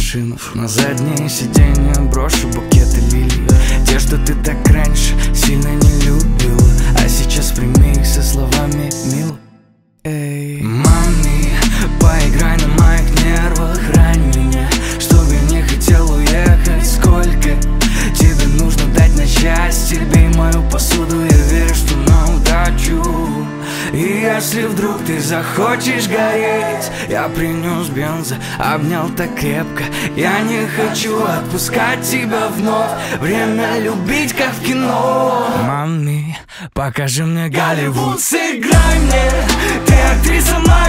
машину, на заднее сиденье брошу букеты лилий. Те, что ты так раньше сильно не любила, а сейчас прими их со словами мил. Эй, мами, поиграй на моих нервах, рань меня, чтобы не хотел уехать. Сколько тебе нужно дать на счастье? Бей мою посуду, я верю, что на удачу. И если вдруг ты захочешь гореть, я принес бенза, обнял так крепко. Я не хочу отпускать тебя вновь. Время любить, как в кино. Мами, покажи мне Голливуд. Сыграй мне, ты актриса моя.